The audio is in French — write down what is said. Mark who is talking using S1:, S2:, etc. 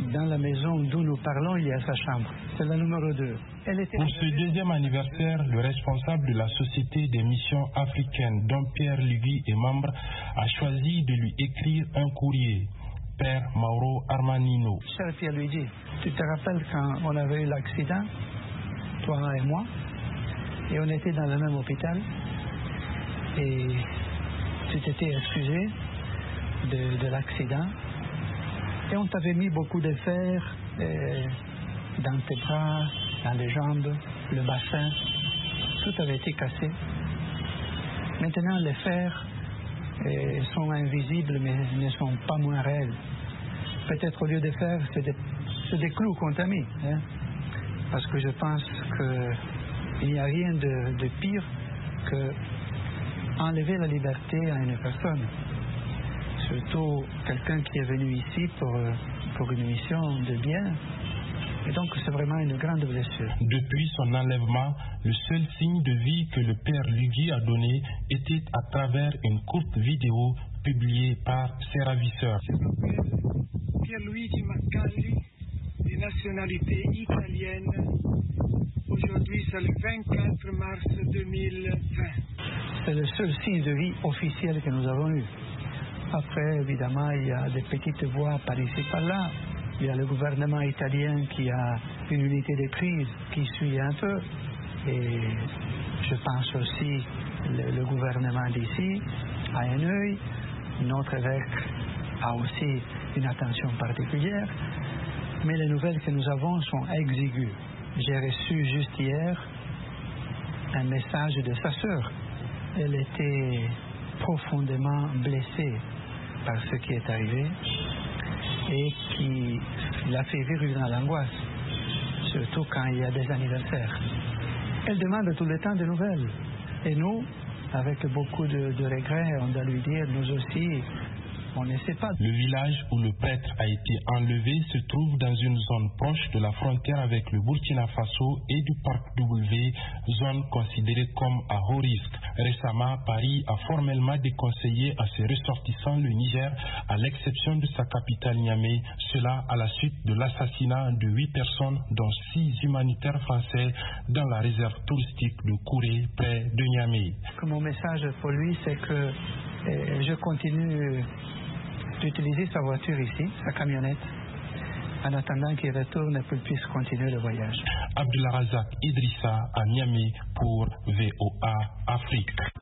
S1: dans la maison d'où nous parlons, il y a sa chambre. C'est la numéro 2.
S2: Pour ce deuxième anniversaire, le responsable de la Société des missions africaines, dont Pierre Lugui est membre, a choisi de lui écrire un courrier. Père Mauro Armanino.
S1: Cher Pierre Luigi, tu te rappelles quand on avait eu l'accident, toi et moi, et on était dans le même hôpital, et tu t'étais excusé de l'accident, et on t'avait mis beaucoup de fer dans tes bras, dans les jambes, le bassin, tout avait été cassé. Maintenant, les fers sont invisibles mais ne sont pas moins réels. Peut-être au lieu de fer, c'est des clous qu'on t'a mis. Hein? Parce que je pense qu'il n'y a rien de pire que enlever la liberté à une personne. Surtout quelqu'un qui est venu ici pour une mission de bien. Et donc c'est vraiment une grande blessure.
S2: Depuis son enlèvement, le seul signe de vie que le père Lugui a donné était à travers une courte vidéo publiée par ses ravisseurs.
S3: Je m'appelle Pierluigi Maccalli, de nationalité italienne. Aujourd'hui, c'est le 24 mars 2020.
S1: C'est le seul signe de vie officiel que nous avons eu. Après, évidemment, il y a des petites voix par ici, par là. Il y a le gouvernement italien qui a une unité de crise qui suit un peu. Et je pense aussi le gouvernement d'ici a un œil. Notre évêque a aussi une attention particulière. Mais les nouvelles que nous avons sont exiguës. J'ai reçu juste hier un message de sa sœur. Elle était profondément blessée par ce qui est arrivé et qui l'a fait vivre dans l'angoisse, surtout quand il y a des anniversaires. Elle demande tout le temps de nouvelles. Et nous, avec beaucoup de regrets, on doit lui dire, nous aussi, on ne sait pas.
S2: Le village où le prêtre a été enlevé se trouve dans une zone proche de la frontière avec le Burkina Faso et du parc W, zone considérée comme à haut risque. Récemment, Paris a formellement déconseillé à ses ressortissants le Niger, à l'exception de sa capitale Niamey, cela à la suite de l'assassinat de 8 personnes, dont 6 humanitaires français, dans la réserve touristique de Kouré, près de Niamey.
S1: Mon message pour lui, c'est que je continue d'utiliser sa voiture ici, sa camionnette, en attendant qu'il retourne et qu'il puisse continuer le voyage.
S2: Abdullah Razak Idrissa à Niamey pour VOA Afrique.